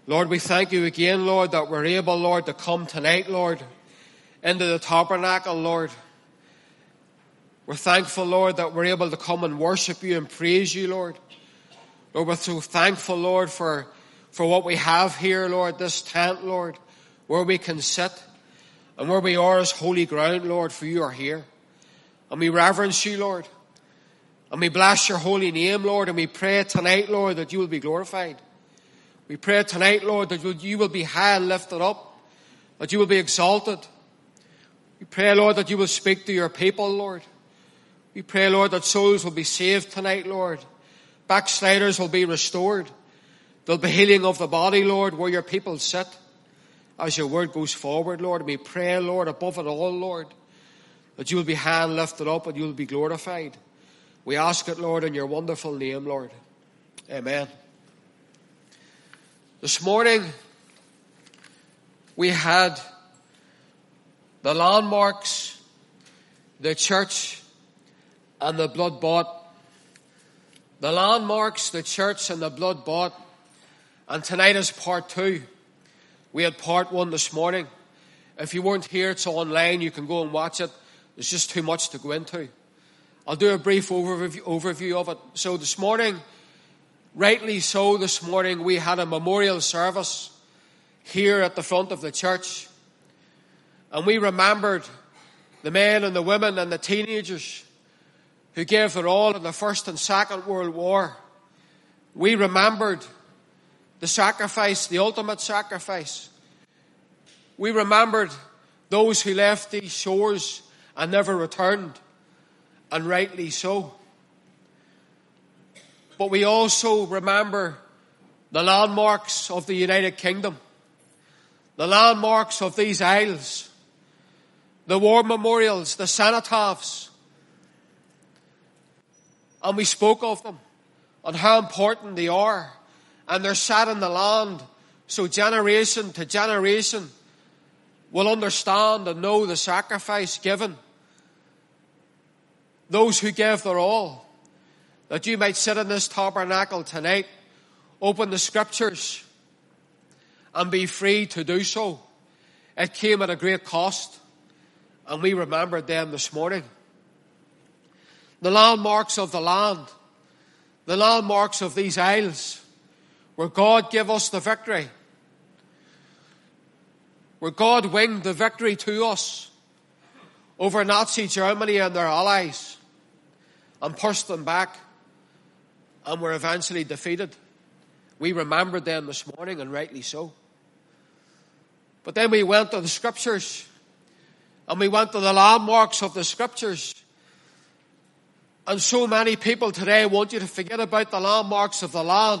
Lord, we thank you again, Lord, that we're able, Lord, to come tonight, Lord, into the tabernacle, Lord. We're thankful, Lord, that we're able to come and worship you and praise you, Lord. Lord, we're so thankful, Lord, for what we have here, Lord, this tent, Lord, where we can sit and where we are as holy ground, Lord, for you are here. And we reverence you, Lord. And we bless your holy name, Lord, and we pray tonight, Lord, that you will be glorified. We pray tonight, Lord, that you will be high and lifted up, that you will be exalted. We pray, Lord, that you will speak to your people, Lord. We pray, Lord, that souls will be saved tonight, Lord. Backsliders will be restored. There'll be healing of the body, Lord, where your people sit as your word goes forward, Lord. And we pray, Lord, above it all, Lord, that you will be high and lifted up and you will be glorified. We ask it, Lord, in your wonderful name, Lord. Amen. This morning, we had the landmarks, the church, and the blood bought. The landmarks, the church, and the blood bought. And tonight is part 2. We had part 1 this morning. If you weren't here, it's online. You can go and watch it. There's just too much to go into. I'll do a brief overview of it. So this morning, rightly so, this morning we had a memorial service here at the front of the church. And we remembered the men and the women and the teenagers who gave their all in the First and Second World War. We remembered the sacrifice, the ultimate sacrifice. We remembered those who left these shores and never returned, and rightly so. But we also remember the landmarks of the United Kingdom, the landmarks of these isles, the war memorials, the cenotaphs. And we spoke of them and how important they are. And they're set in the land so generation to generation will understand and know the sacrifice given. Those who gave their all, that you might sit in this tabernacle tonight, open the scriptures and be free to do so. It came at a great cost, and we remembered them this morning. The landmarks of the land, the landmarks of these isles, where God gave us the victory, where God winged the victory to us over Nazi Germany and their allies and pushed them back and were eventually defeated. We remembered them this morning, and rightly so. But then we went to the scriptures and we went to the landmarks of the scriptures. And so many people today want you to forget about the landmarks of the land.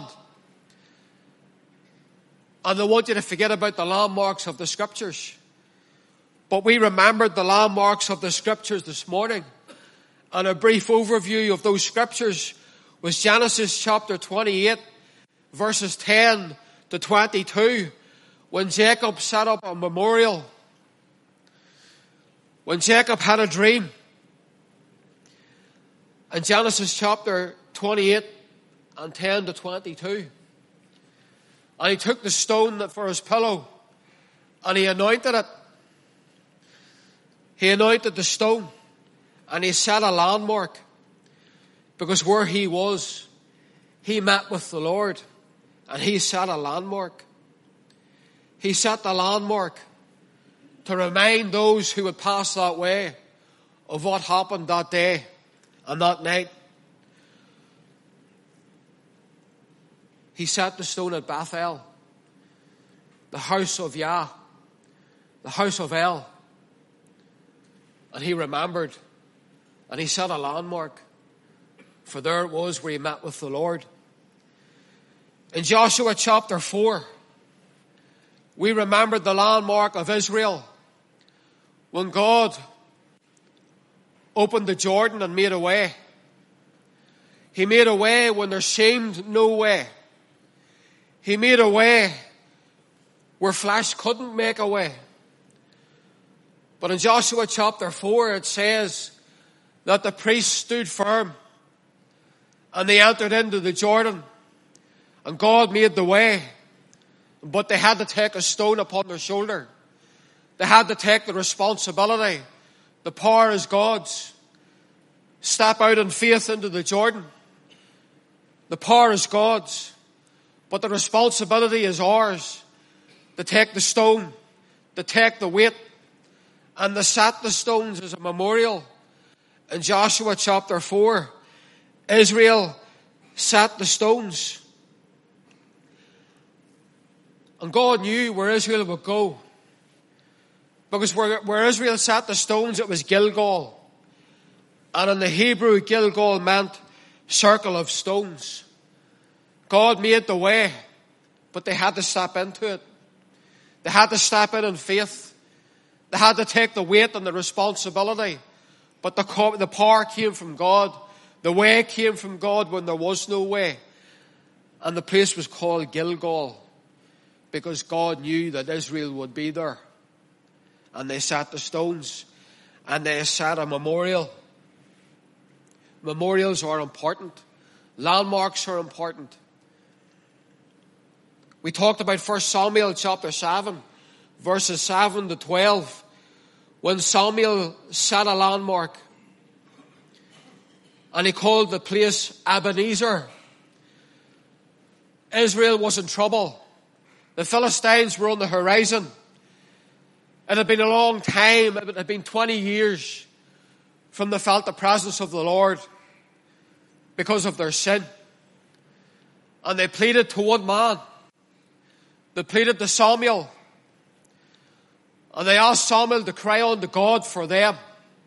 And they want you to forget about the landmarks of the scriptures. But we remembered the landmarks of the scriptures this morning. And a brief overview of those scriptures was Genesis chapter 28, verses 10 to 22, when Jacob set up a memorial. When Jacob had a dream. In Genesis chapter 28 and 10 to 22. And he took the stone for his pillow and he anointed it. He anointed the stone and he set a landmark, because where he was, he met with the Lord, and he set a landmark. He set the landmark to remind those who would pass that way of what happened that day and that night. He set the stone at Bethel, the house of Yah, the house of El. And he remembered, and he set a landmark, for there it was where he met with the Lord. In Joshua chapter 4, we remembered the landmark of Israel when God opened the Jordan and made a way. He made a way when there seemed no way. He made a way where flesh couldn't make a way. But in Joshua chapter 4 it says that the priests stood firm and they entered into the Jordan and God made the way. But they had to take a stone upon their shoulder. They had to take the responsibility. The power is God's. Step out in faith into the Jordan. The power is God's. But the responsibility is ours. To take the stone. To take the weight. And to set the stones as a memorial. In Joshua chapter 4, Israel set the stones. And God knew where Israel would go. Because where Israel set the stones, it was Gilgal. And in the Hebrew, Gilgal meant circle of stones. God made the way, but they had to step into it. They had to step in faith. They had to take the weight and the responsibility. But the power came from God. The way came from God when there was no way. And the place was called Gilgal, because God knew that Israel would be there. And they set the stones. And they set a memorial. Memorials are important. Landmarks are important. We talked about 1 Samuel chapter 7, verses 7 to 12. When Samuel set a landmark. And he called the place Ebenezer. Israel was in trouble. The Philistines were on the horizon. It had been a long time. It had been 20 years from they felt the presence of the Lord because of their sin. And they pleaded to one man. They pleaded to Samuel. And they asked Samuel to cry unto God for them.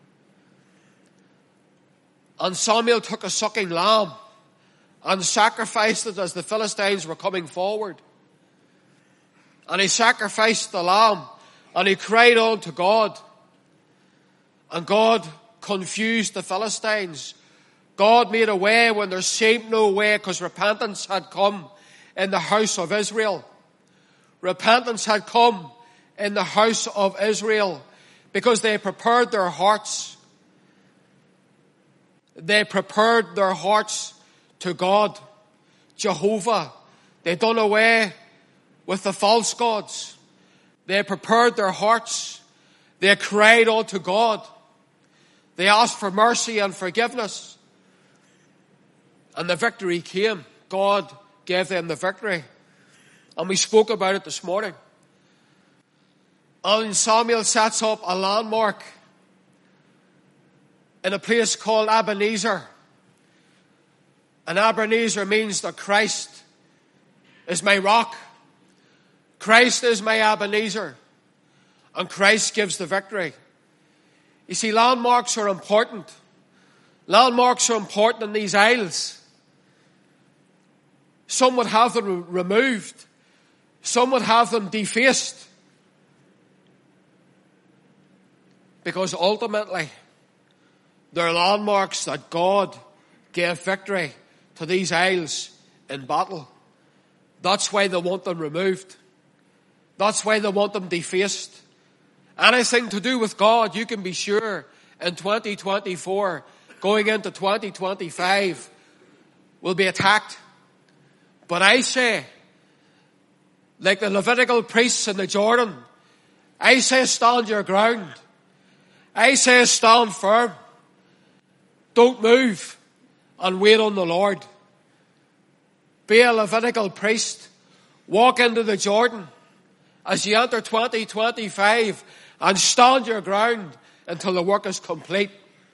And Samuel took a sucking lamb and sacrificed it as the Philistines were coming forward. And he sacrificed the lamb. And he cried on to God. And God confused the Philistines. God made a way when there seemed no way, because repentance had come in the house of Israel. Repentance had come in the house of Israel because they prepared their hearts. They prepared their hearts to God, Jehovah. They done away with the false gods. They prepared their hearts. They cried unto God. They asked for mercy and forgiveness. And the victory came. God gave them the victory. And we spoke about it this morning. And Samuel sets up a landmark in a place called Ebenezer. And Ebenezer means that Christ is my rock. Christ is my Ebenezer. And Christ gives the victory. You see, landmarks are important. Landmarks are important in these isles. Some would have them removed. Some would have them defaced. Because ultimately, they're landmarks that God gave victory to these isles in battle. That's why they want them removed. That's why they want them defaced. Anything to do with God, you can be sure, in 2024, going into 2025, will be attacked. But I say, like the Levitical priests in the Jordan, I say stand your ground. I say stand firm. Don't move and wait on the Lord. Be a Levitical priest. Walk into the Jordan as you enter 2025 and stand your ground until the work is complete.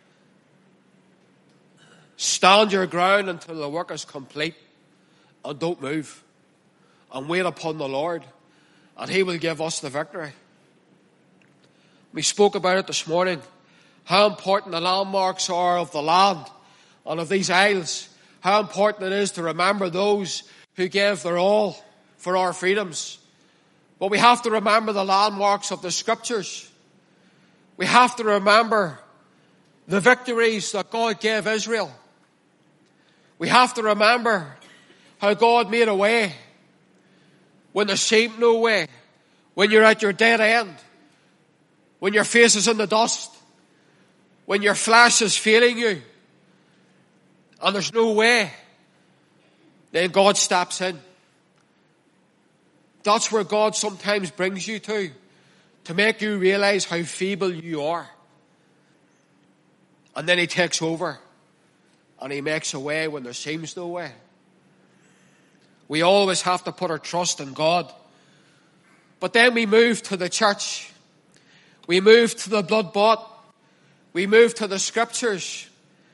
Stand your ground until the work is complete. And don't move. And wait upon the Lord. And He will give us the victory. We spoke about it this morning. How important the landmarks are of the land and of these isles. How important it is to remember those who gave their all for our freedoms. But we have to remember the landmarks of the Scriptures. We have to remember the victories that God gave Israel. We have to remember how God made a way when there seemed no way. When you're at your dead end. When your face is in the dust. When your flesh is failing you. And there's no way. Then God steps in That's where God sometimes brings you to make you realize how feeble you are. And then he takes over and he makes a way when there seems no way. We always have to put our trust in God. But then we move to the church. We move to the blood-bought. We move to the scriptures.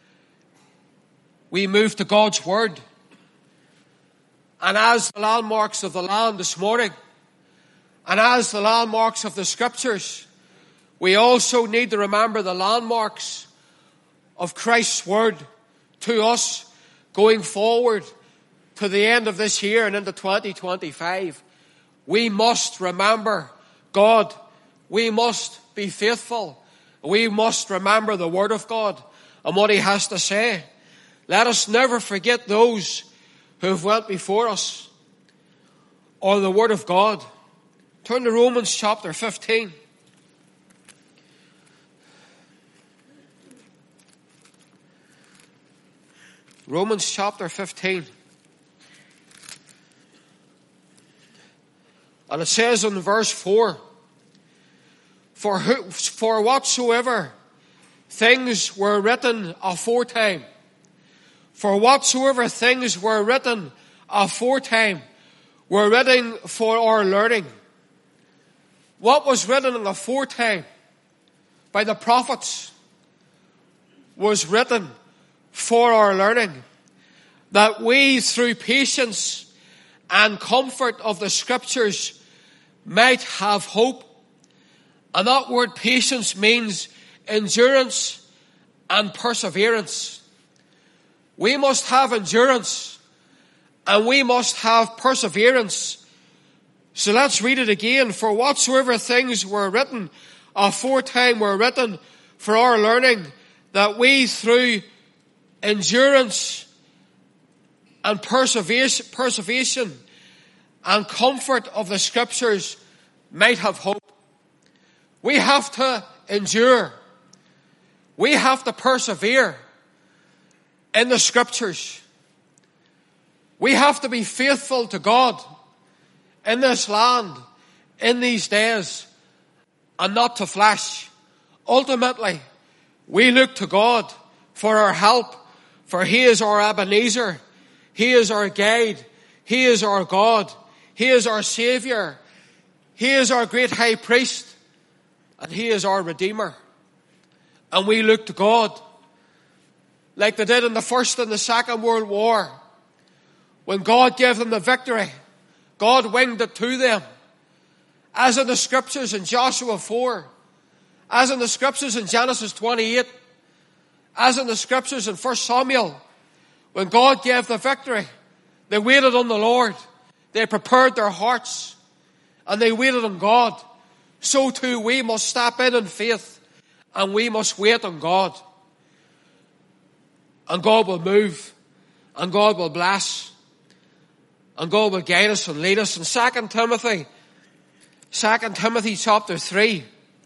We move to God's word. And as the landmarks of the land this morning, and as the landmarks of the scriptures, we also need to remember the landmarks of Christ's word to us going forward to the end of this year and into 2025. We must remember God. We must be faithful. We must remember the word of God and what he has to say. Let us never forget those who have went before us, or the word of God. Turn to Romans chapter 15. Romans chapter 15. And it says in verse 4, For whatsoever things were written aforetime, for whatsoever things were written aforetime were written for our learning. What was written in aforetime by the prophets was written for our learning, that we through patience and comfort of the scriptures might have hope. And that word patience means endurance and perseverance. We must have endurance and we must have perseverance. So let's read it again. For whatsoever things were written aforetime were written for our learning, that we through endurance and perseveration and comfort of the scriptures might have hope. We have to endure. We have to persevere in the scriptures. We have to be faithful to God in this land, in these days, and not to flesh. Ultimately, we look to God for our help, for he is our Ebenezer. He is our guide. He is our God. He is our Savior. He is our great high priest. And he is our Redeemer. And we look to God like they did in the First and the Second World War. When God gave them the victory, God winged it to them. As in the scriptures in Joshua 4. As in the scriptures in Genesis 28. As in the scriptures in 1 Samuel. When God gave the victory, they waited on the Lord. They prepared their hearts. And they waited on God. So too we must step in faith. And we must wait on God. And God will move. And God will bless. And God will guide us and lead us. In 2 Timothy chapter 3.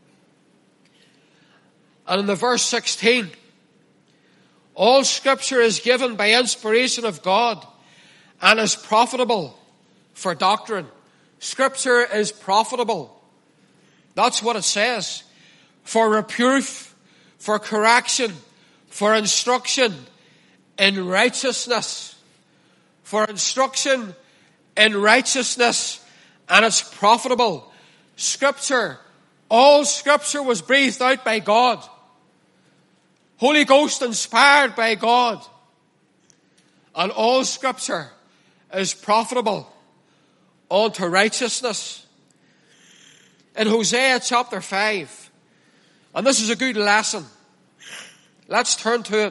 And in the verse 16. All scripture is given by inspiration of God and is profitable for doctrine. Scripture is profitable. That's what it says. For reproof, for correction, for instruction in righteousness. For instruction in righteousness, and it's profitable. Scripture, all scripture was breathed out by God. Holy Ghost inspired by God. And all scripture is profitable unto righteousness. In Hosea chapter 5, and this is a good lesson. Let's turn to it.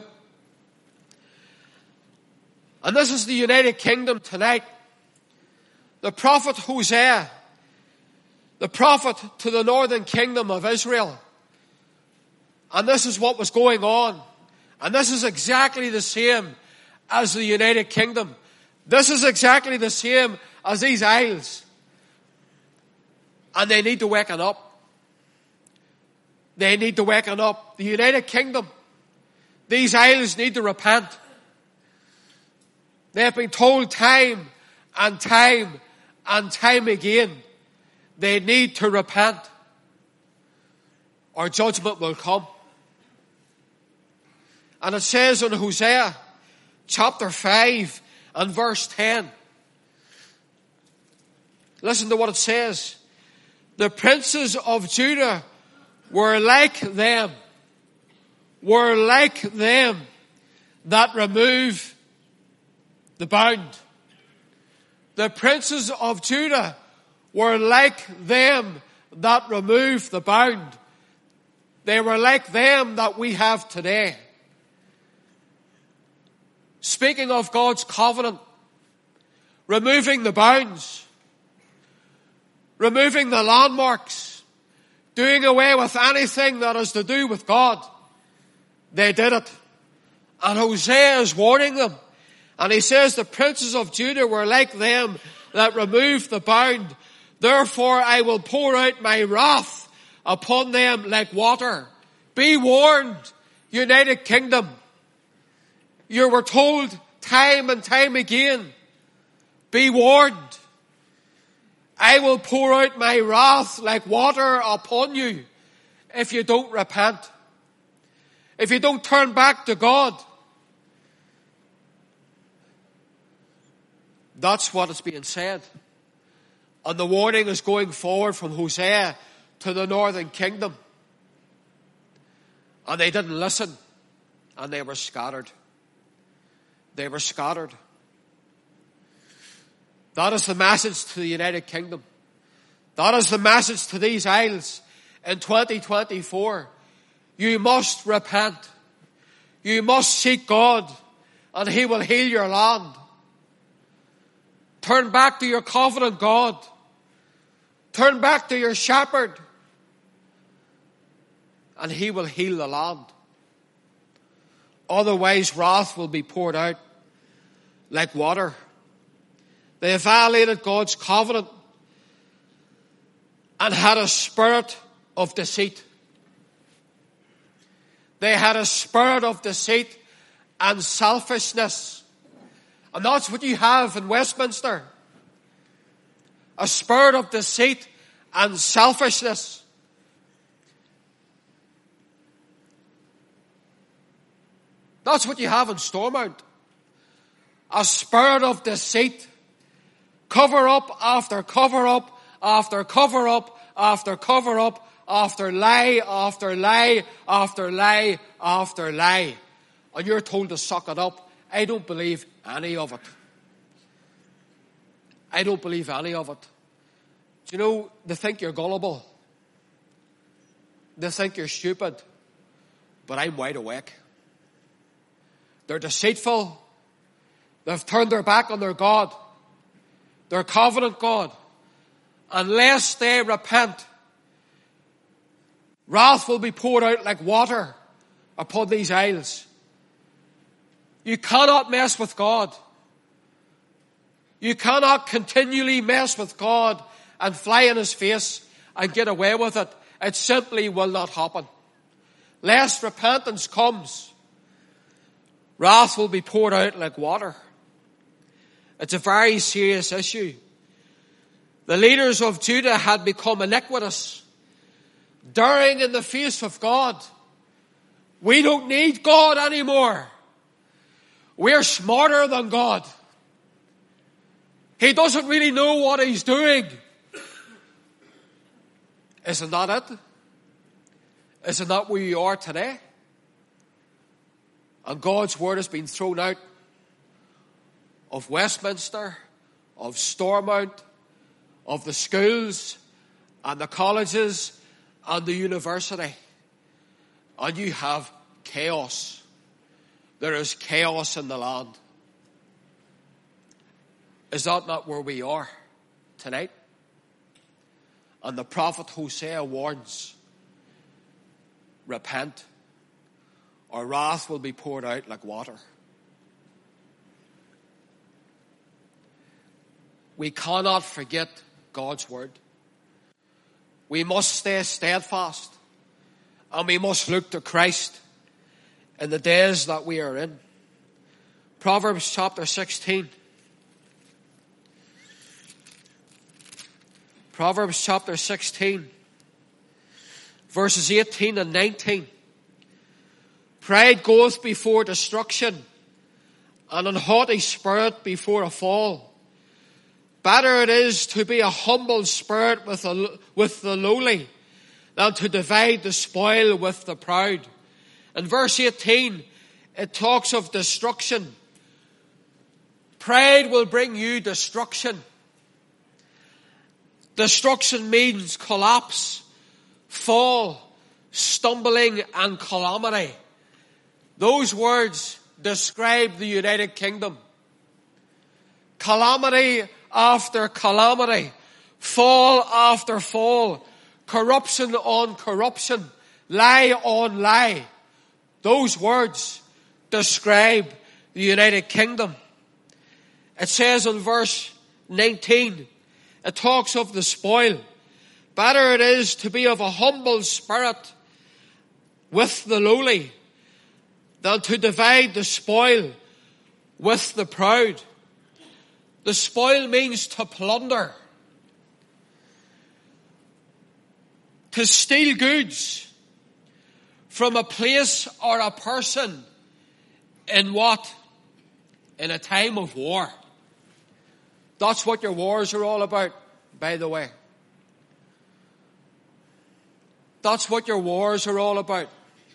And this is the United Kingdom tonight. The prophet Hosea, the prophet to the northern kingdom of Israel. And this is what was going on. And this is exactly the same as the United Kingdom. This is exactly the same as these isles. And they need to waken up. They need to waken up. The United Kingdom, these isles need to repent. They have been told time and time and time again, they need to repent, or judgment will come. And it says in Hosea chapter 5 and verse 10, listen to what it says. The princes of Judah were like them that remove the bound. The princes of Judah were like them that remove the bound. They were like them that we have today. Speaking of God's covenant, removing the bounds, removing the landmarks, doing away with anything that has to do with God. They did it. And Hosea is warning them. And he says the princes of Judah were like them that removed the bound. Therefore I will pour out my wrath upon them like water. Be warned, United Kingdom. You were told time and time again, be warned. I will pour out my wrath like water upon you if you don't repent. If you don't turn back to God. That's what is being said. And the warning is going forward from Hosea to the northern kingdom. And they didn't listen. And they were scattered. They were scattered. That is the message to the United Kingdom. That is the message to these isles in 2024. You must repent. You must seek God, and He will heal your land. Turn back to your covenant God. Turn back to your shepherd, and He will heal the land. Otherwise, wrath will be poured out like water. They have violated God's covenant and had a spirit of deceit. They had a spirit of deceit and selfishness. And that's what you have in Westminster. A spirit of deceit and selfishness. That's what you have in Stormont. A spirit of deceit. Cover up after cover up after cover up after cover up after lie after lie after lie after lie. And you're told to suck it up. I don't believe any of it. I don't believe any of it. Do you know, they think you're gullible. They think you're stupid. But I'm wide awake. They're deceitful. They've turned their back on their God. Their covenant God. Unless they repent, wrath will be poured out like water upon these isles. You cannot mess with God. You cannot continually mess with God and fly in His face and get away with it. It simply will not happen. Lest repentance comes, wrath will be poured out like water. It's a very serious issue. The leaders of Judah had become iniquitous, daring in the face of God. We don't need God anymore. We're smarter than God. He doesn't really know what He's doing. Isn't that it? Isn't that where you are today? And God's word has been thrown out of Westminster, of Stormont, of the schools and the colleges and the university. And you have chaos. There is chaos in the land. Is that not where we are tonight? And the prophet Hosea warns, repent, or wrath will be poured out like water. We cannot forget God's word. We must stay steadfast, and we must look to Christ in the days that we are in. Proverbs chapter 16. Proverbs chapter 16, verses 18 and 19. Pride goeth before destruction, and an haughty spirit before a fall. Better it is to be a humble spirit with the lowly than to divide the spoil with the proud. In verse 18, it talks of destruction. Pride will bring you destruction. Destruction means collapse, fall, stumbling, and calamity. Those words describe the United Kingdom. Calamity after calamity, fall after fall, corruption on corruption, lie on lie. Those words describe the United Kingdom. It says in verse 19, it talks of the spoil. Better it is to be of a humble spirit with the lowly than to divide the spoil with the proud. The spoil means to plunder, to steal goods from a place or a person in what? In a time of war. That's what your wars are all about, by the way. That's what your wars are all about.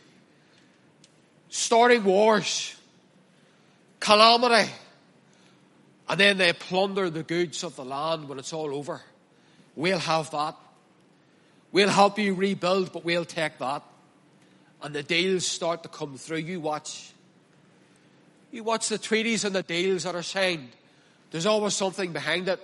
Starting wars, calamity, and then they plunder the goods of the land when it's all over. We'll have that. We'll help you rebuild, but we'll take that. And the deals start to come through. You watch. You watch the treaties and the deals that are signed. There's always something behind it.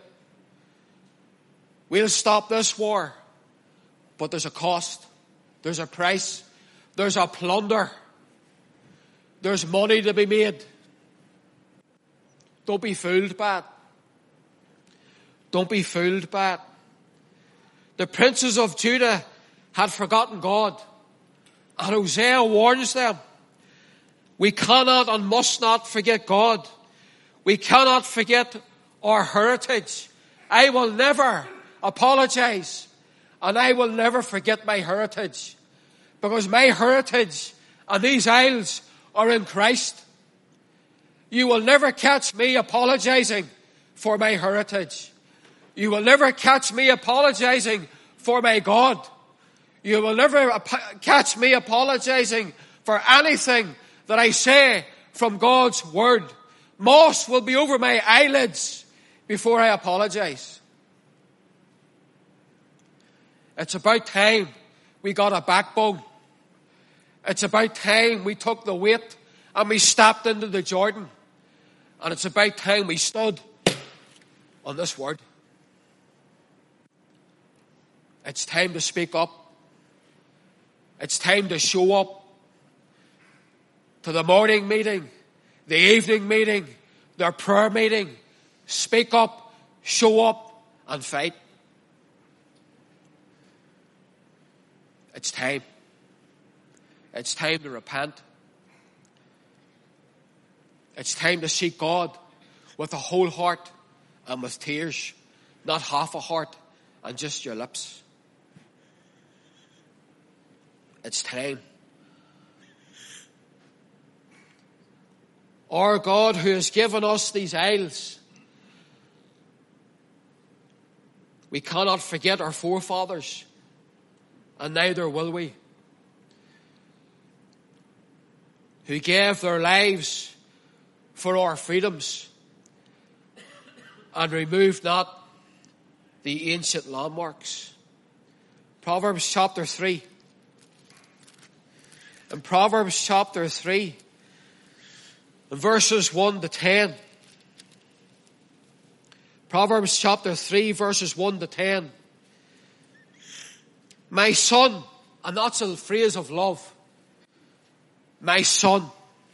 We'll stop this war, but there's a cost. There's a price. There's a plunder. There's money to be made. Don't be fooled by it. Don't be fooled by it. The princes of Judah had forgotten God. And Hosea warns them. We cannot and must not forget God. We cannot forget our heritage. I will never apologize. And I will never forget my heritage. Because my heritage and these isles are in Christ. You will never catch me apologizing for my heritage. You will never catch me apologizing for my God. You will never catch me apologizing for anything that I say from God's word. Moss will be over my eyelids before I apologize. It's about time we got a backbone. It's about time we took the weight and we stepped into the Jordan. And it's about time we stood on this word. It's time to speak up. It's time to show up to the morning meeting, the evening meeting, their prayer meeting. Speak up, show up, and fight. It's time. It's time to repent. It's time to seek God with a whole heart and with tears, not half a heart and just your lips. It's time. Our God who has given us these isles, we cannot forget our forefathers, and neither will we, who gave their lives for our freedoms and removed not the ancient landmarks. Proverbs chapter 3. In Proverbs chapter 3, verses 1 to 10. Proverbs chapter 3, verses 1 to 10. My son, and that's a phrase of love. My son,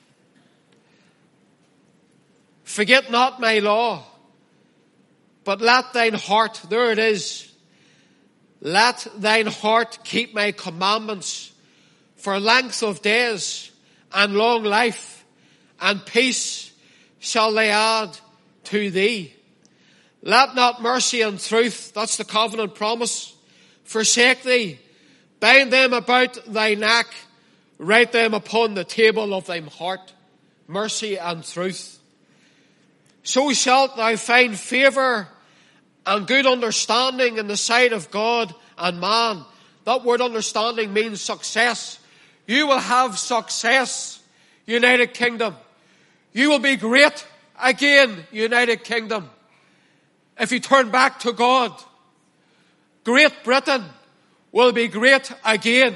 forget not my law, but let thine heart, there it is, let thine heart keep my commandments, for length of days and long life and peace shall they add to thee. Let not mercy and truth, that's the covenant promise, forsake thee. Bind them about thy neck, write them upon the table of thine heart. Mercy and truth. So shalt thou find favour and good understanding in the sight of God and man. That word understanding means success. You will have success, United Kingdom. You will be great again, United Kingdom, if you turn back to God. Great Britain will be great again.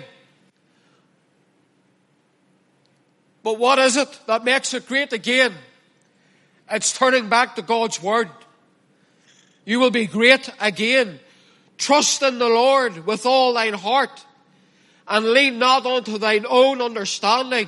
But what is it that makes it great again? It's turning back to God's Word. You will be great again. Trust in the Lord with all thine heart, and lean not unto thine own understanding.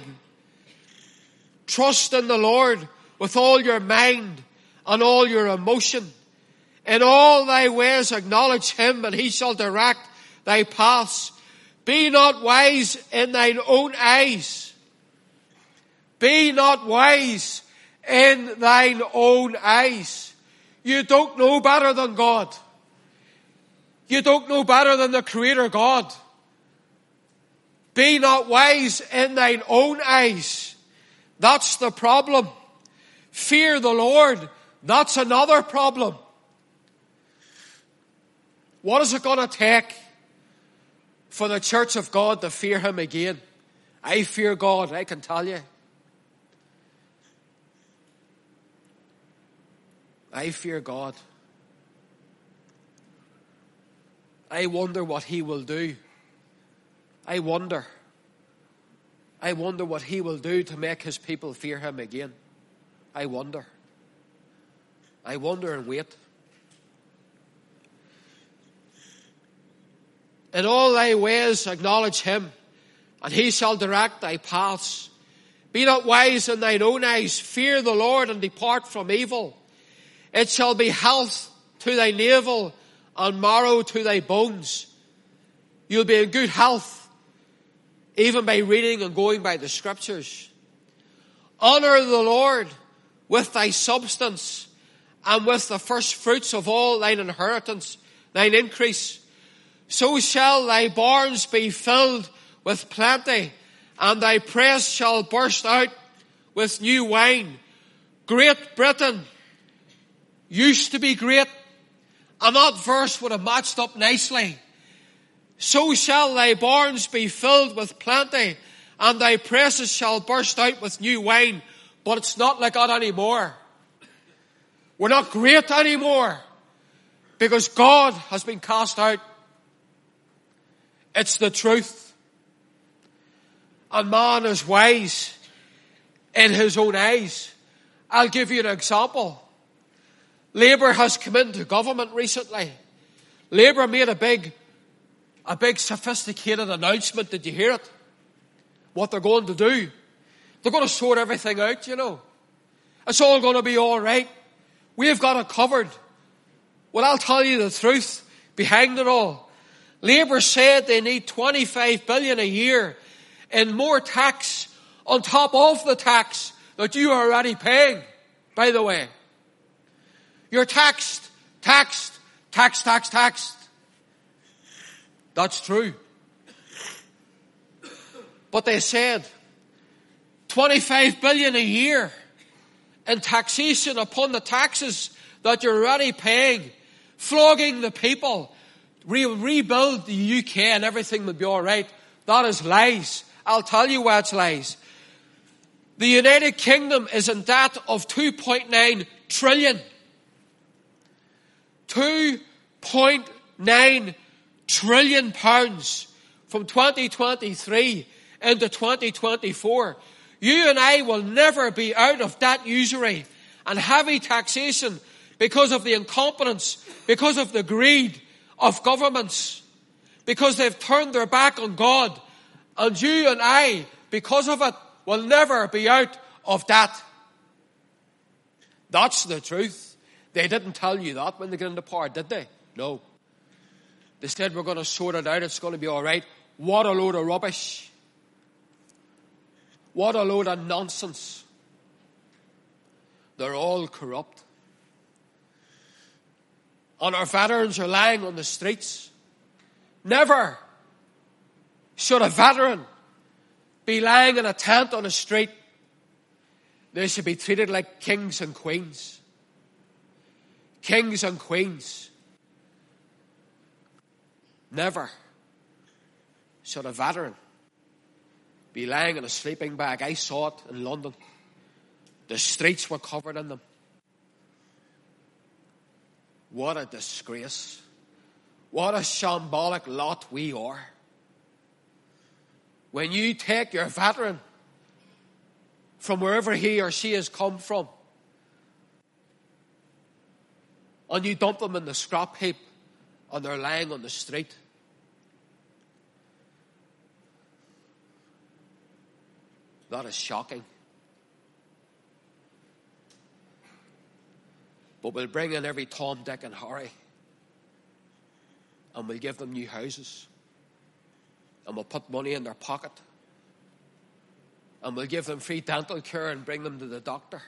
Trust in the Lord with all your mind and all your emotion. In all thy ways acknowledge him, and he shall direct thy paths. Be not wise in thine own eyes. Be not wise in thine own eyes. You don't know better than God. You don't know better than the Creator God. Be not wise in thine own eyes. That's the problem. Fear the Lord. That's another problem. What is it going to take for the church of God to fear him again? I fear God, I can tell you. I fear God. I wonder what he will do. I wonder what he will do to make his people fear him again. I wonder and wait. In all thy ways acknowledge him, and he shall direct thy paths. Be not wise in thine own eyes. Fear the Lord and depart from evil. It shall be health to thy navel and marrow to thy bones. You'll be in good health, even by reading and going by the scriptures. Honor the Lord with thy substance, and with the first fruits of all thine inheritance, thine increase. So shall thy barns be filled with plenty, and thy press shall burst out with new wine. Great Britain used to be great, and that verse would have matched up nicely. So shall thy barns be filled with plenty, and thy presses shall burst out with new wine. But it's not like that anymore. We're not great anymore, because God has been cast out. It's the truth. And man is wise in his own eyes. I'll give you an example. Labour has come into government recently. Labour made a big sophisticated announcement. Did you hear it? What they're going to do. They're going to sort everything out, you know. It's all going to be all right. We've got it covered. Well, I'll tell you the truth behind it all. Labour said they need 25 billion a year in more tax on top of the tax that you are already paying, by the way. You're taxed. That's true. But they said 25 billion a year in taxation upon the taxes that you're already paying, flogging the people. Rebuild the UK and everything will be all right. That is lies. I'll tell you why it's lies. The United Kingdom is in debt of 2.9 trillion. 2.9 trillion pounds from 2023 into 2024. You and I will never be out of that usury and heavy taxation because of the incompetence, because of the greed of governments, because they've turned their back on God. And you and I, because of it, will never be out of that. That's the truth. They didn't tell you that when they get into power, did they? No. They said we're going to sort it out, it's going to be all right. What a load of rubbish. What a load of nonsense. They're all corrupt. and our veterans are lying on the streets. Never should a veteran be lying in a tent on a street. They should be treated like kings and queens. Kings and queens. Never should a veteran be lying in a sleeping bag. I saw it in London. The streets were covered in them. What a disgrace. What a shambolic lot we are. When you take your veteran from wherever he or she has come from and you dump them in the scrap heap and they're lying on the street. That is shocking. But we'll bring in every Tom, Dick and Harry and we'll give them new houses and we'll put money in their pocket and we'll give them free dental care and bring them to the doctor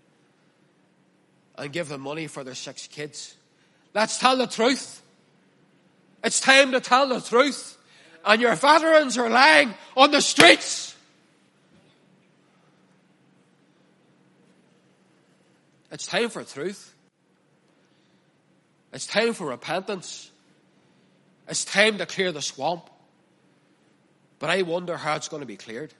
and give them money for their 6 kids. Let's tell the truth. It's time to tell the truth. And your veterans are lying on the streets. It's time for truth. It's time for repentance. It's time to clear the swamp. But I wonder how it's going to be cleared.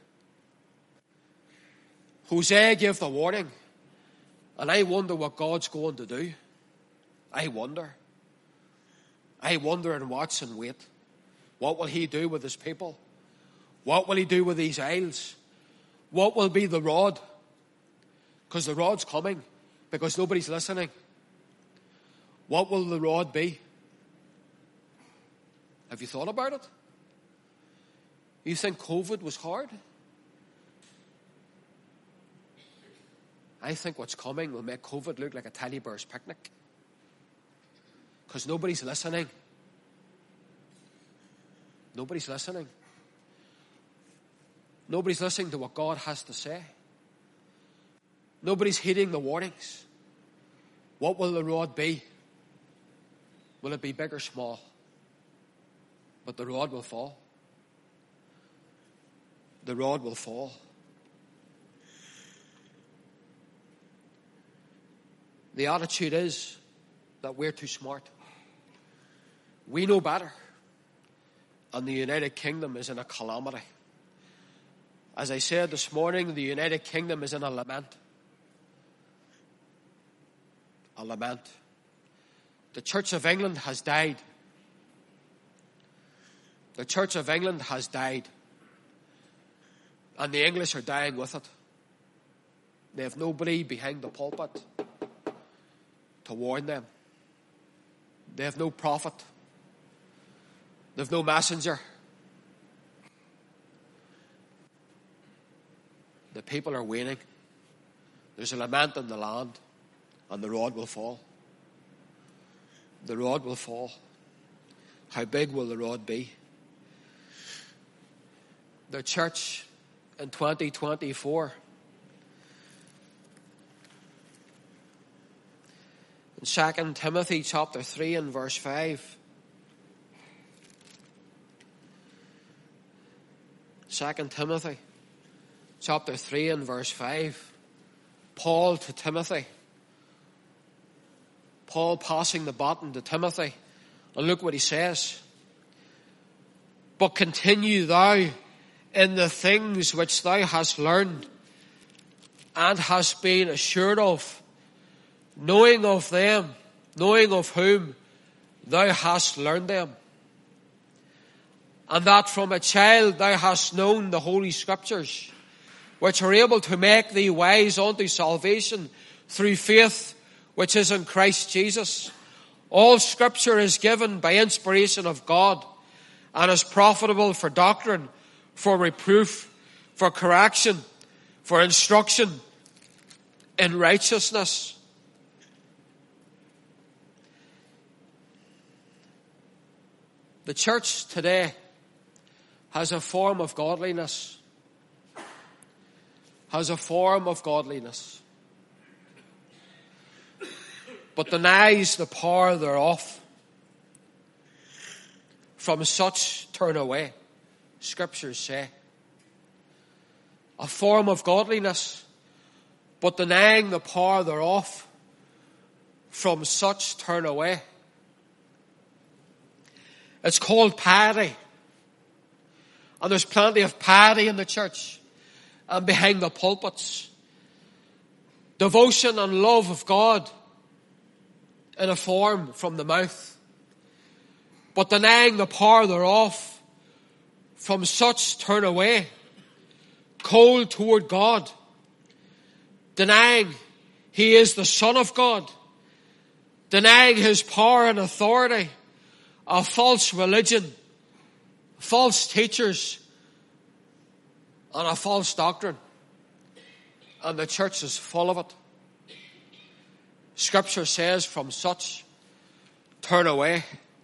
Hosea gave the warning. And I wonder what God's going to do. I wonder. I wonder and watch and wait. What will he do with his people? What will he do with these isles? What will be the rod? Because the rod's coming. Because nobody's listening. What will the rod be? Have you thought about it? You think COVID was hard? I think what's coming will make COVID look like a teddy bear's picnic. Because nobody's listening. Nobody's listening. Nobody's listening to what God has to say. Nobody's heeding the warnings. What will the rod be? Will it be big or small? But the rod will fall. The rod will fall. The attitude is that we're too smart. We know better. And the United Kingdom is in a calamity. As I said this morning, the United Kingdom is in a lament. A lament. The Church of England has died. The Church of England has died. And the English are dying with it. They have nobody behind the pulpit to warn them. They have no prophet. They have no messenger. The people are waning. There's a lament in the land, and the rod will fall. The rod will fall. How big will the rod be? The church in 2024, in 2 Timothy chapter 3 and verse 5, 2 Timothy chapter 3 and verse 5, Paul to Timothy. Paul passing the baton to Timothy. And look what he says. But continue thou in the things which thou hast learned and hast been assured of, knowing of them, knowing of whom thou hast learned them. And that from a child thou hast known the Holy Scriptures, which are able to make thee wise unto salvation through faith which is in Christ Jesus. All Scripture is given by inspiration of God and is profitable for doctrine, for reproof, for correction, for instruction in righteousness. The church today has a form of godliness. Has a form of godliness. but denies the power thereof. From such turn away, Scriptures say. A form of godliness, but denying the power thereof. From such turn away. It's called piety. And there's plenty of piety in the church and behind the pulpits. Devotion and love of God in a form from the mouth, but denying the power thereof. From such turn away. Cold toward God, denying He is the Son of God, denying His power and authority. A false religion, false teachers, and a false doctrine. And the church is full of it. Scripture says, from such turn away.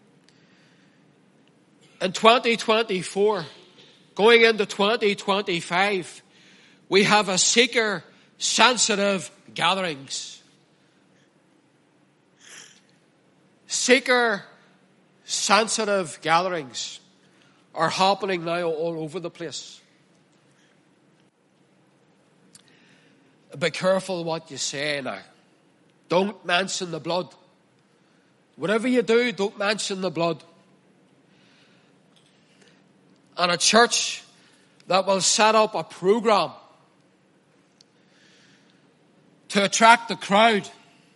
In 2024, going into 2025, we have a seeker-sensitive gatherings. Seeker-sensitive gatherings are happening now all over the place. Be careful what you say now. Don't mention the blood. Whatever you do, don't mention the blood. And a church that will set up a program to attract the crowd.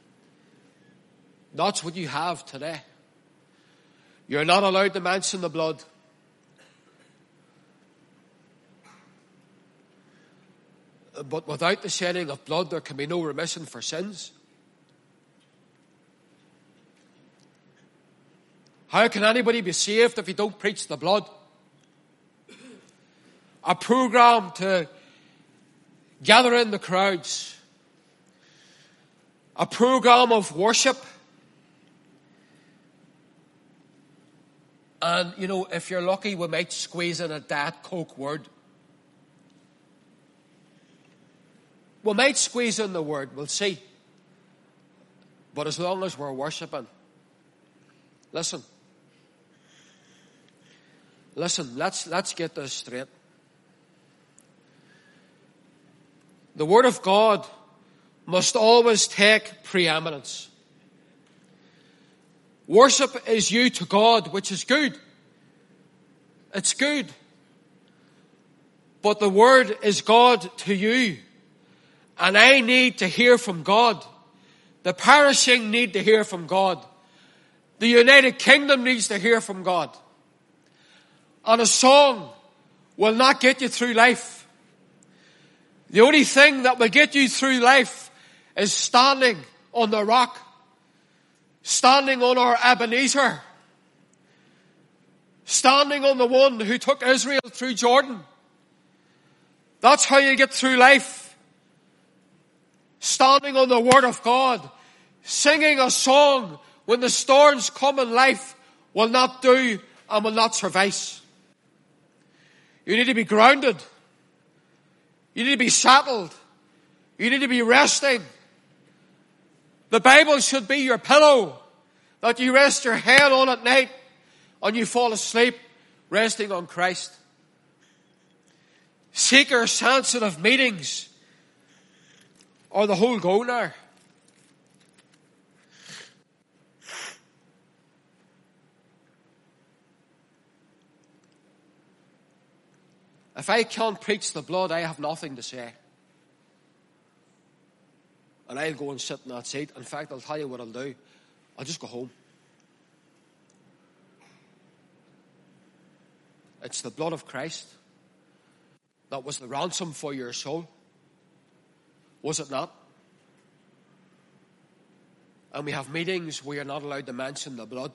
That's what you have today. You're not allowed to mention the blood. But without the shedding of blood, there can be no remission for sins. How can anybody be saved if you don't preach the blood? A program to gather in the crowds. A program of worship. And, if you're lucky, we might squeeze in a Diet Coke word. We might squeeze in the word, we'll see. But as long as we're worshipping, listen, let's get this straight. The Word of God must always take preeminence. Worship is you to God, which is good. It's good. But the Word is God to you. And I need to hear from God. The perishing need to hear from God. The United Kingdom needs to hear from God. And a song will not get you through life. The only thing that will get you through life is standing on the rock. Standing on our Ebenezer. Standing on the one who took Israel through Jordan. That's how you get through life. Standing on the Word of God. Singing a song when the storms come in life will not do and will not suffice. You need to be grounded. You need to be settled. You need to be resting. The Bible should be your pillow that you rest your head on at night and you fall asleep resting on Christ. Seeker-sensitive meetings are the whole go now. If I can't preach the blood, I have nothing to say. And I'll go and sit in that seat. In fact, I'll tell you what I'll do. I'll just go home. It's the blood of Christ that was the ransom for your soul. Was it not? And we have meetings where you're not allowed to mention the blood.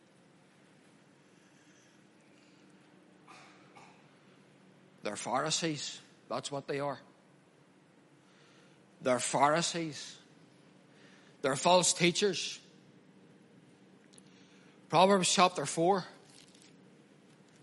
They're Pharisees. That's what they are. They're Pharisees. They're false teachers. Proverbs chapter 4,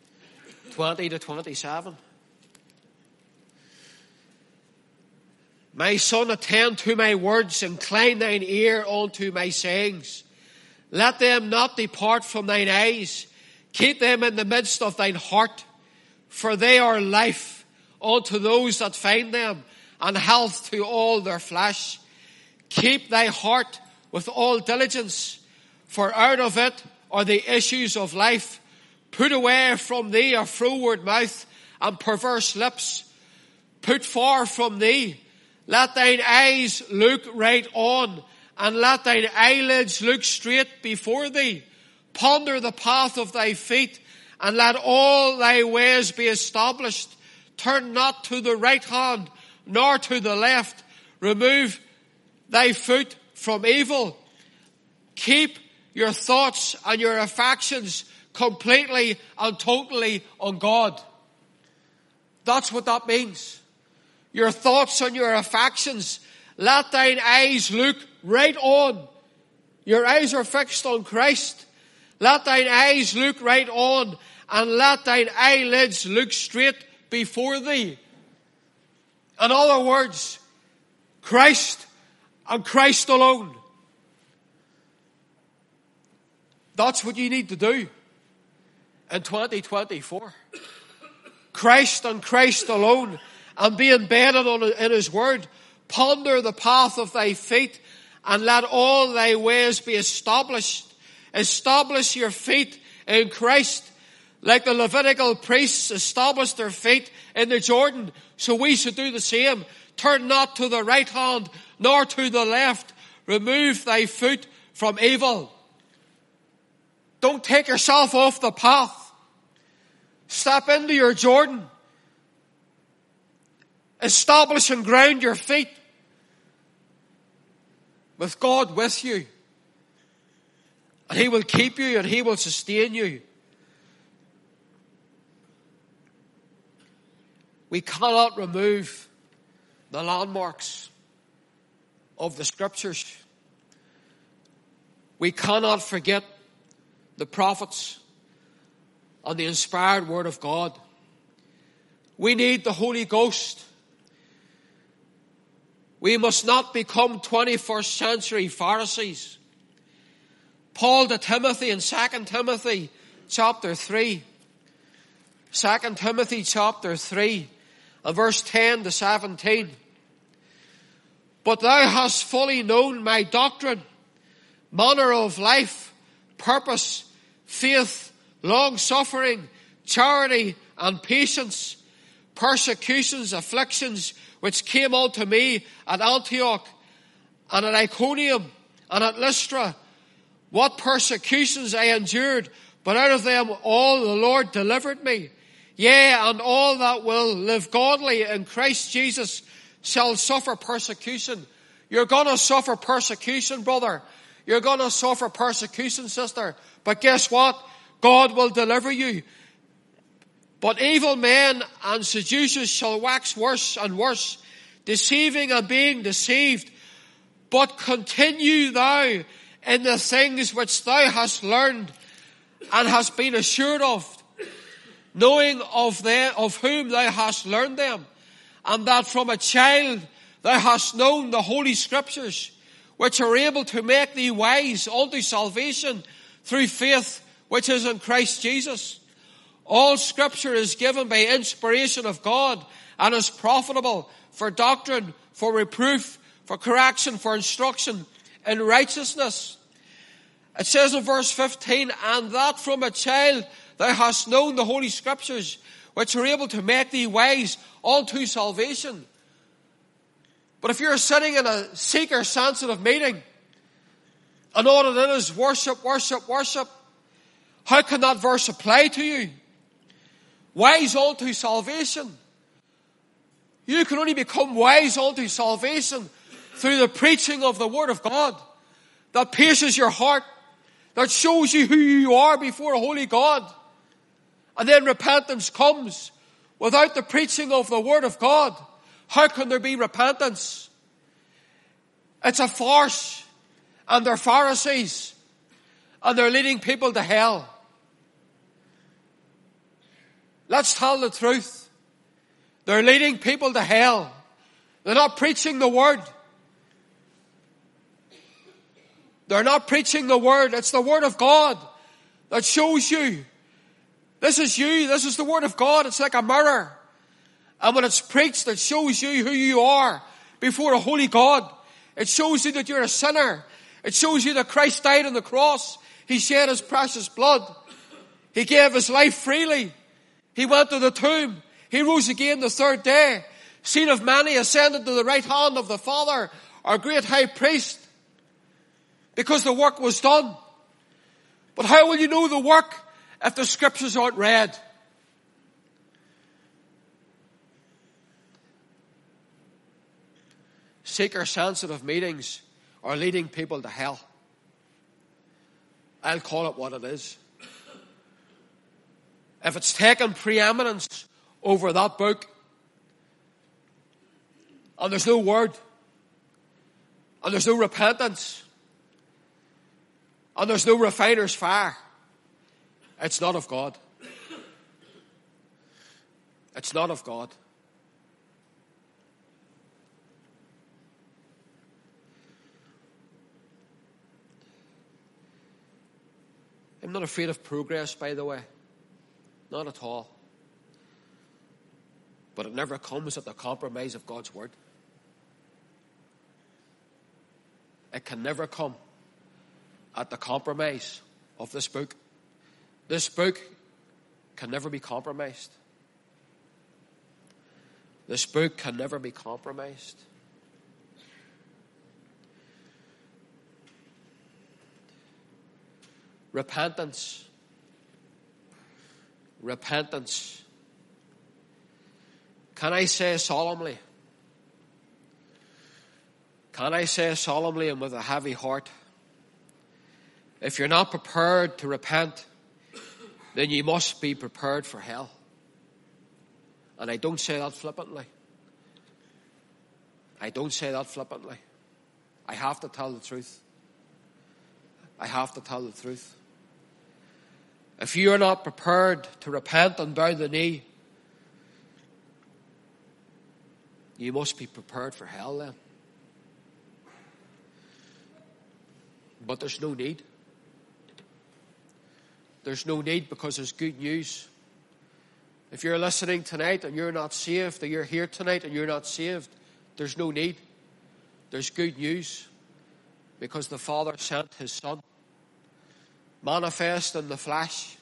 20 to 27. My son, attend to my words, incline thine ear unto my sayings. Let them not depart from thine eyes. Keep them in the midst of thine heart, for they are life unto those that find them, and health to all their flesh. Keep thy heart with all diligence, for out of it are the issues of life. Put away from thee a froward mouth and perverse lips. Put far from thee. Let thine eyes look right on, and let thine eyelids look straight before thee. Ponder the path of thy feet, and let all thy ways be established. Turn not to the right hand, nor to the left. Remove thy foot from evil. Keep your thoughts and your affections completely and totally on God. That's what that means. Your thoughts and your affections. Let thine eyes look right on. Your eyes are fixed on Christ. Let thine eyes look right on, and let thine eyelids look straight before thee. In other words, Christ and Christ alone. That's what you need to do in 2024. Christ and Christ alone, and be embedded in His Word. Ponder the path of thy feet, and let all thy ways be established. Establish your feet in Christ, like the Levitical priests established their feet in the Jordan. So we should do the same. Turn not to the right hand, nor to the left. Remove thy foot from evil. Don't take yourself off the path. Step into your Jordan. Establish and ground your feet with God with you. And He will keep you and He will sustain you. We cannot remove the landmarks of the Scriptures. We cannot forget the prophets and the inspired Word of God. We need the Holy Ghost. We must not become 21st century Pharisees. Paul to Timothy in 2 Timothy chapter 3. 2 Timothy chapter 3 and verse 10 to 17. But thou hast fully known my doctrine, manner of life, purpose, faith, long-suffering, charity, and patience, persecutions, afflictions, which came unto me at Antioch, and at Iconium, and at Lystra. What persecutions I endured, but out of them all the Lord delivered me. Yea, and all that will live godly in Christ Jesus shall suffer persecution. You're gonna suffer persecution, brother. You're gonna suffer persecution, sister. But guess what? God will deliver you. But evil men and seducers shall wax worse and worse, deceiving and being deceived. But continue thou in the things which thou hast learned and hast been assured of, knowing of whom thou hast learned them, and that from a child thou hast known the Holy Scriptures, which are able to make thee wise unto salvation through faith which is in Christ Jesus. All Scripture is given by inspiration of God and is profitable for doctrine, for reproof, for correction, for instruction in righteousness. It says in verse 15, and that from a child thou hast known the Holy Scriptures, which are able to make thee wise unto salvation. But if you're sitting in a seeker-sensitive meeting, and all it is worship, worship, worship, how can that verse apply to you? Wise unto salvation. You can only become wise unto salvation through the preaching of the Word of God that pierces your heart, that shows you who you are before a holy God. And then repentance comes. Without the preaching of the Word of God, how can there be repentance? It's a farce. And they're Pharisees. And they're leading people to hell. Let's tell the truth. They're leading people to hell. They're not preaching the word. They're not preaching the word. It's the word of God that shows you. This is you. This is the word of God. It's like a mirror. And when it's preached, it shows you who you are before a holy God. It shows you that you're a sinner. It shows you that Christ died on the cross. He shed his precious blood. He gave his life freely. He went to the tomb. He rose again the third day. Seen of many, ascended to the right hand of the Father, our great high priest. Because the work was done. But how will you know the work if the scriptures aren't read? Seeker-sensitive meetings are leading people to hell. I'll call it what it is. If it's taken preeminence over that book, and there's no word, and there's no repentance, and there's no refiner's fire, it's not of God. It's not of God. I'm not afraid of progress, by the way. Not at all. But it never comes at the compromise of God's word. It can never come at the compromise of this book. This book can never be compromised. This book can never be compromised. Repentance. Repentance. Can I say solemnly? Can I say solemnly and with a heavy heart? If you're not prepared to repent, then you must be prepared for hell. And I don't say that flippantly. I don't say that flippantly. I have to tell the truth. I have to tell the truth. If you are not prepared to repent and bow the knee, you must be prepared for hell then. But there's no need. There's no need because there's good news. If you're listening tonight and you're not saved, or you're here tonight and you're not saved, there's no need. There's good news because the Father sent his Son, manifest in the flesh.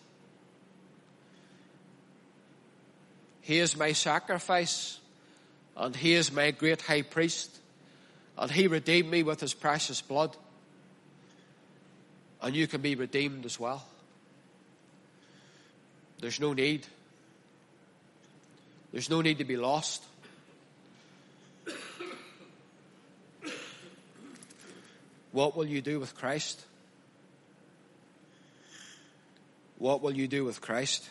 He is my sacrifice, and he is my great high priest, and he redeemed me with his precious blood. And you can be redeemed as well. There's no need. There's no need to be lost. What will you do with Christ? What will you do with Christ?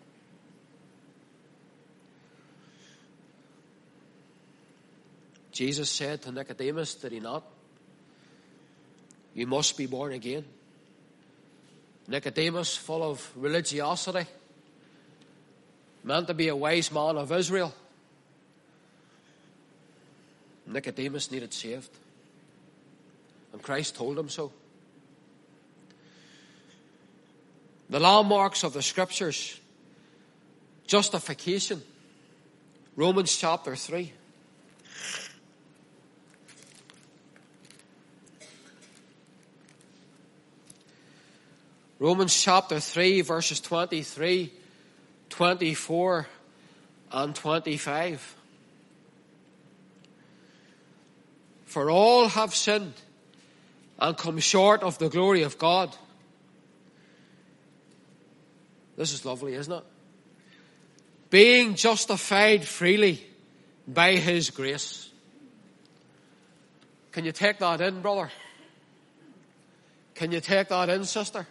Jesus said to Nicodemus, did he not? You must be born again. Nicodemus, full of religiosity, meant to be a wise man of Israel. Nicodemus needed saved. And Christ told him so. The landmarks of the scriptures. Justification. Romans chapter 3. Romans chapter 3 verses 23, 24 and 25. For all have sinned and come short of the glory of God. This is lovely, isn't it? Being justified freely by his grace. Can you take that in, brother? Can you take that in, sister?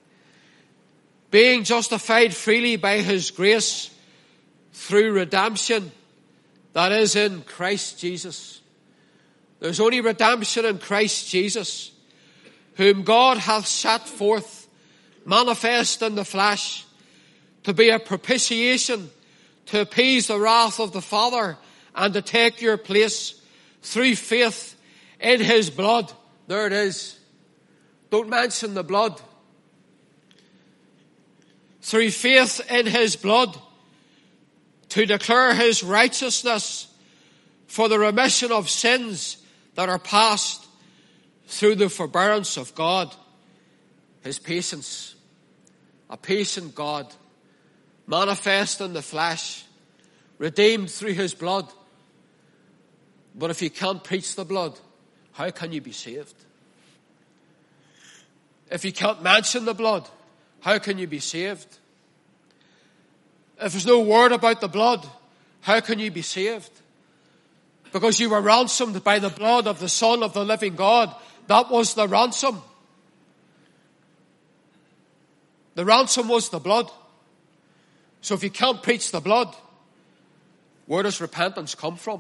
Being justified freely by his grace through redemption that is in Christ Jesus. There's only redemption in Christ Jesus, whom God hath set forth, manifest in the flesh, to be a propitiation, to appease the wrath of the Father, and to take your place, through faith in his blood. There it is. Don't mention the blood. Through faith in his blood, to declare his righteousness for the remission of sins that are past through the forbearance of God. His patience. A patient God, manifest in the flesh, redeemed through his blood. But if you can't preach the blood, how can you be saved? If you can't mention the blood, how can you be saved? If there's no word about the blood, how can you be saved? Because you were ransomed by the blood of the Son of the living God. That was the ransom. The ransom was the blood. So if you can't preach the blood, where does repentance come from?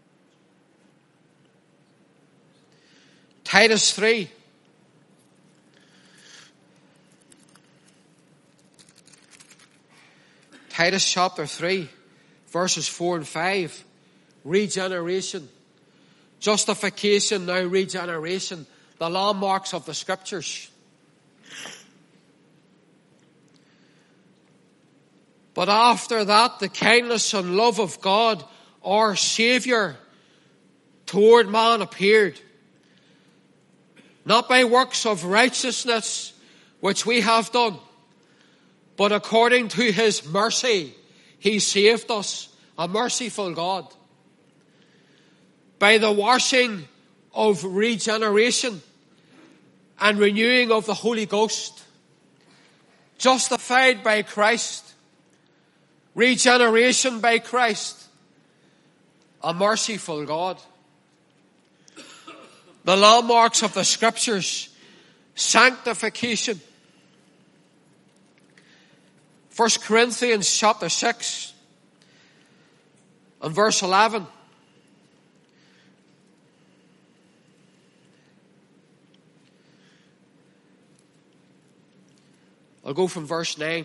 Titus 3. Titus chapter 3, verses 4 and 5. Regeneration. Justification, now regeneration. The landmarks of the Scriptures. But after that, the kindness and love of God, our Saviour, toward man appeared. Not by works of righteousness, which we have done, but according to his mercy, he saved us. A merciful God. By the washing of regeneration and renewing of the Holy Ghost. Justified by Christ. Regeneration by Christ. A merciful God. The landmarks of the Scriptures. Sanctification. 1 Corinthians chapter 6 and verse 11. I'll go from verse 9.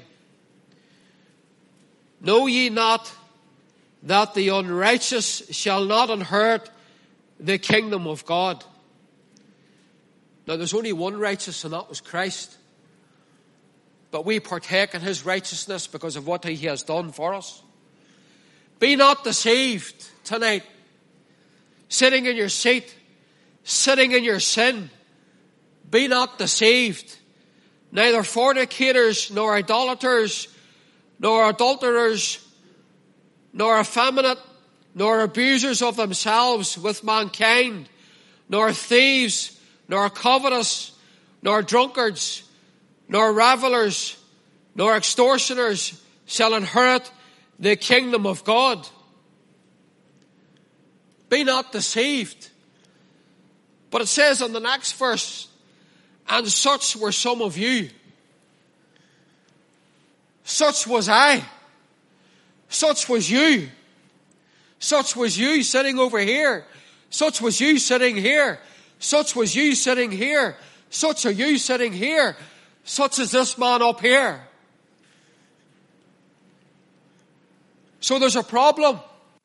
Know ye not that the unrighteous shall not inherit the kingdom of God? Now there's only one righteous, and that was Christ. But we partake in his righteousness because of what he has done for us. Be not deceived tonight. Sitting in your seat, sitting in your sin. Be not deceived. Neither fornicators, nor idolaters, nor adulterers, nor effeminate, nor abusers of themselves with mankind, nor thieves, nor covetous, nor drunkards, nor revelers, nor extortioners shall inherit the kingdom of God. Be not deceived. But it says in the next verse, and such were some of you. Such was I. Such was you. Such was you sitting over here. Such was you sitting here. Such was you sitting here. Such are you sitting here. Such is this man up here. So there's a problem.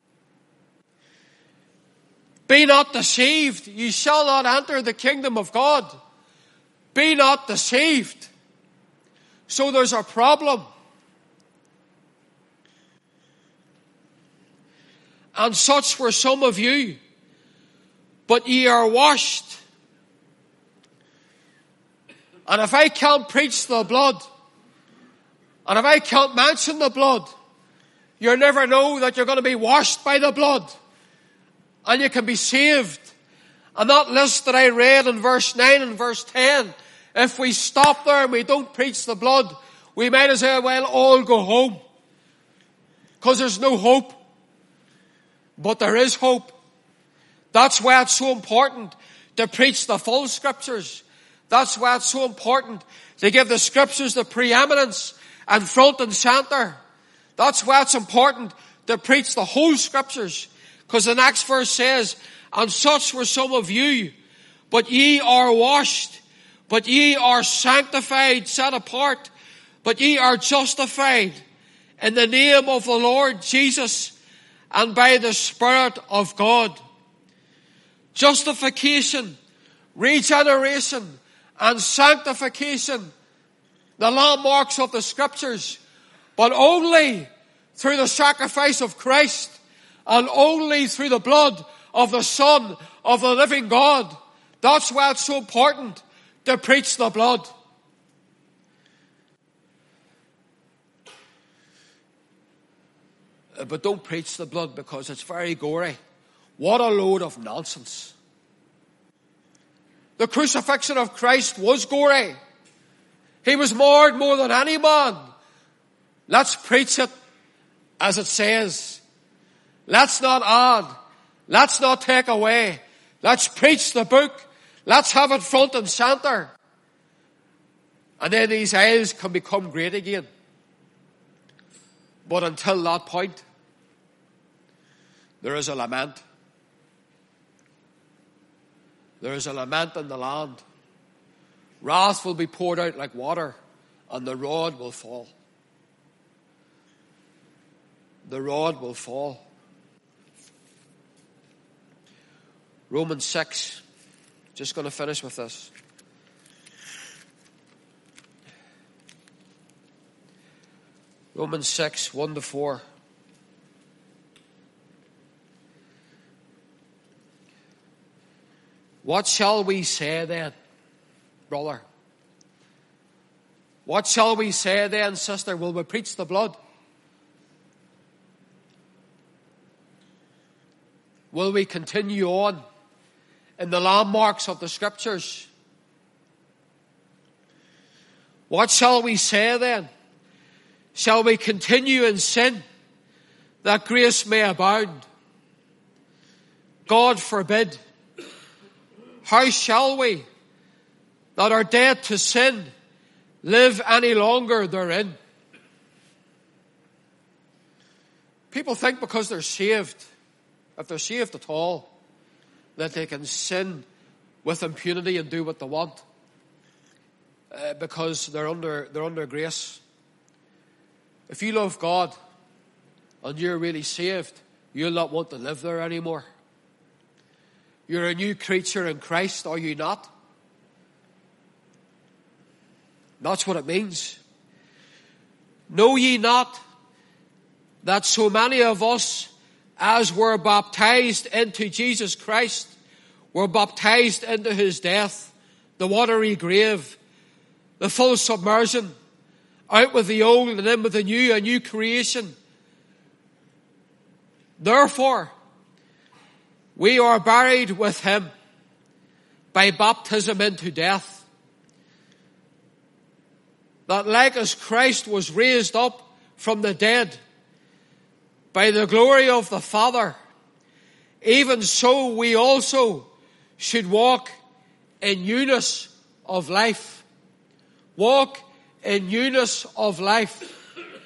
Be not deceived. You shall not enter the kingdom of God. Be not deceived. So there's a problem. And such were some of you. But ye are washed. And if I can't preach the blood, and if I can't mention the blood, you'll never know that you're going to be washed by the blood. And you can be saved. And that list that I read in verse 9 and verse 10, if we stop there and we don't preach the blood, we might as well all go home. Because there's no hope. But there is hope. That's why it's so important to preach the full Scriptures. That's why it's so important to give the Scriptures the preeminence and front and center. That's why it's important to preach the whole Scriptures. Because the next verse says, and such were some of you, but ye are washed, but ye are sanctified, set apart, but ye are justified in the name of the Lord Jesus and by the Spirit of God. justification, regeneration, and sanctification, the landmarks of the Scriptures, but only through the sacrifice of Christ and only through the blood of the Son of the living God. That's why it's so important to preach the blood. But don't preach the blood because it's very gory. What a load of nonsense. The crucifixion of Christ was gory. He was marred more than any man. Let's preach it as it says. Let's not add. Let's not take away. Let's preach the book. Let's have it front and center. And then these aisles can become great again. But until that point, there is a lament. There is a lament in the land. Wrath will be poured out like water, and the rod will fall. The rod will fall. Romans 6. Just going to finish with this. Romans 6, 1-4. What shall we say then, brother? What shall we say then, sister? Will we preach the blood? Will we continue on in the landmarks of the Scriptures? What shall we say then? Shall we continue in sin that grace may abound? God forbid. How shall we, that are dead to sin, live any longer therein? People think because they're saved, if they're saved at all, that they can sin with impunity and do what they want because they're under grace. If you love God and you're really saved, you'll not want to live there anymore. You're a new creature in Christ, are you not? That's what it means. Know ye not that so many of us as were baptized into Jesus Christ were baptized into his death, the watery grave, the full submersion, out with the old and in with the new, a new creation. Therefore, we are buried with him by baptism into death, that like as Christ was raised up from the dead by the glory of the Father, even so we also should walk in newness of life. Walk in newness of life.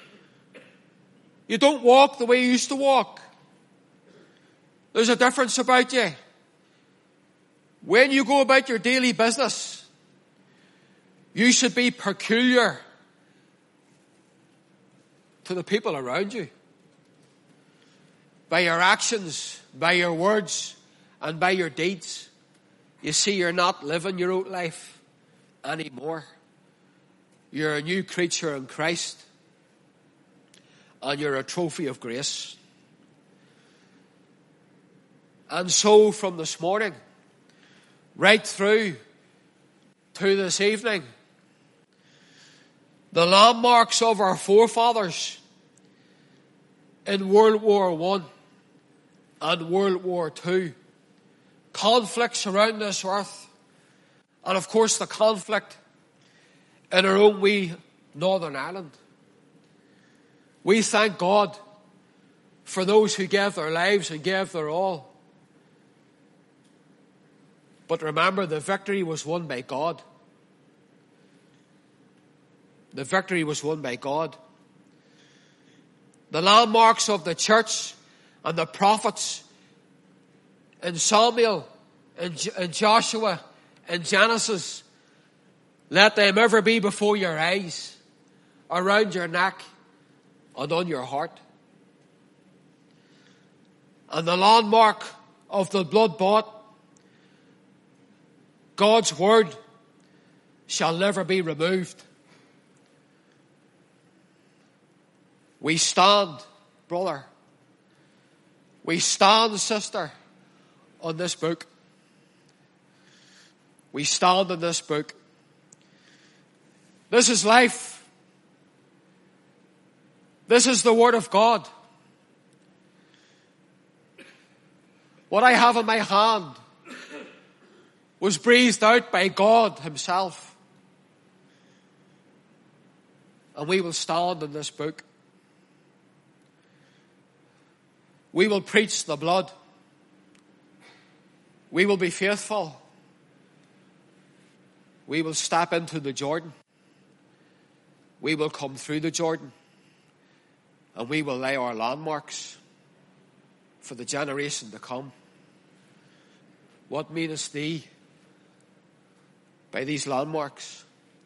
You don't walk the way you used to walk. There's a difference about you. When you go about your daily business, you should be peculiar to the people around you. By your actions, by your words, and by your deeds. You see, you're not living your old life anymore. You're a new creature in Christ. And you're a trophy of grace. And so from this morning, right through to this evening, the landmarks of our forefathers in World War I and World War II, conflicts around this earth, and of course the conflict in our own wee Northern Ireland. We thank God for those who gave their lives and gave their all. But remember, the victory was won by God. The victory was won by God. The landmarks of the church and the prophets in Samuel and Joshua and Genesis, let them ever be before your eyes, around your neck and on your heart. And the landmark of the blood bought God's word shall never be removed. We stand, brother. We stand, sister, on this book. We stand on this book. This is life. This is the Word of God. What I have in my hand was breathed out by God Himself. And we will stand on this book. We will preach the blood. We will be faithful. We will step into the Jordan. We will come through the Jordan. And we will lay our landmarks for the generation to come. What meanest thee by these landmarks?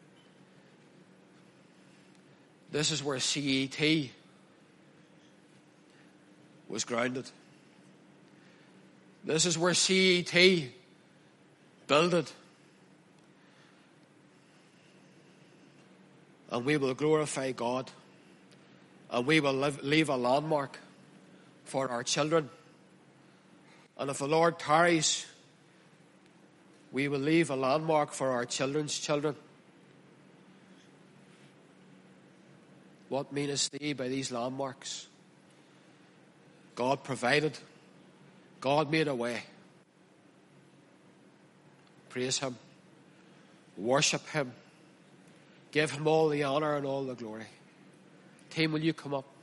This is where CET was grounded. This is where CET builded. And we will glorify God. And we will leave a landmark for our children. And if the Lord tarries, we will leave a landmark for our children's children. What meanest thee by these landmarks? God provided. God made a way. Praise Him. Worship Him. Give Him all the honor and all the glory. Team, will you come up?